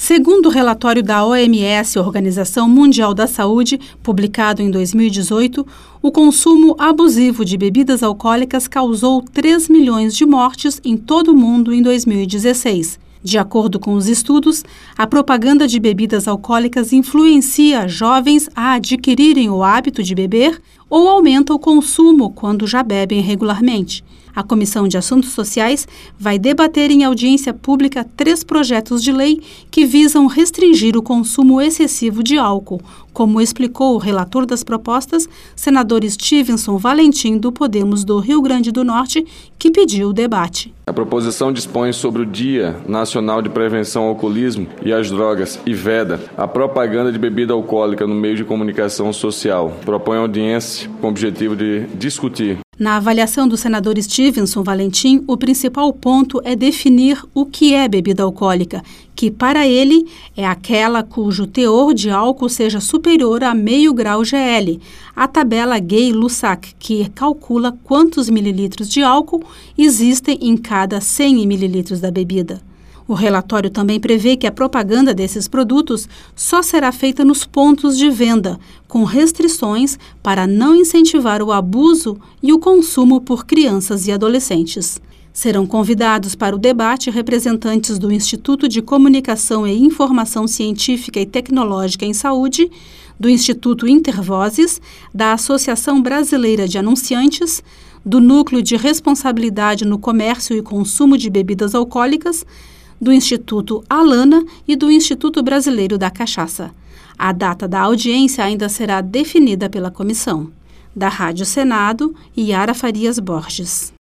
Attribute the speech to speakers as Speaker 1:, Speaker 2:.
Speaker 1: Segundo o relatório da OMS, Organização Mundial da Saúde, publicado em 2018, o consumo abusivo de bebidas alcoólicas causou 3 milhões de mortes em todo o mundo em 2016. De acordo com os estudos, a propaganda de bebidas alcoólicas influencia jovens a adquirirem o hábito de beber ou aumenta o consumo quando já bebem regularmente. A Comissão de Assuntos Sociais vai debater em audiência pública 3 projetos de lei que visam restringir o consumo excessivo de álcool, como explicou o relator das propostas, senador Stevenson Valentim, do Podemos do Rio Grande do Norte, que pediu o debate.
Speaker 2: A proposição dispõe sobre o Dia Nacional de Prevenção ao Alcoolismo e às Drogas e veda a propaganda de bebida alcoólica no meio de comunicação social. Propõe audiência com o objetivo de discutir.
Speaker 1: Na avaliação do senador Stevenson Valentim, o principal ponto é definir o que é bebida alcoólica, que para ele é aquela cujo teor de álcool seja superior a meio grau GL, a tabela Gay-Lussac, que calcula quantos mililitros de álcool existem em cada 100 mililitros da bebida. O relatório também prevê que a propaganda desses produtos só será feita nos pontos de venda, com restrições para não incentivar o abuso e o consumo por crianças e adolescentes. Serão convidados para o debate representantes do Instituto de Comunicação e Informação Científica e Tecnológica em Saúde, do Instituto Intervozes, da Associação Brasileira de Anunciantes, do Núcleo de Responsabilidade no Comércio e Consumo de Bebidas Alcoólicas, do Instituto Alana e do Instituto Brasileiro da Cachaça. A data da audiência ainda será definida pela comissão. Da Rádio Senado, Yara Farias Borges.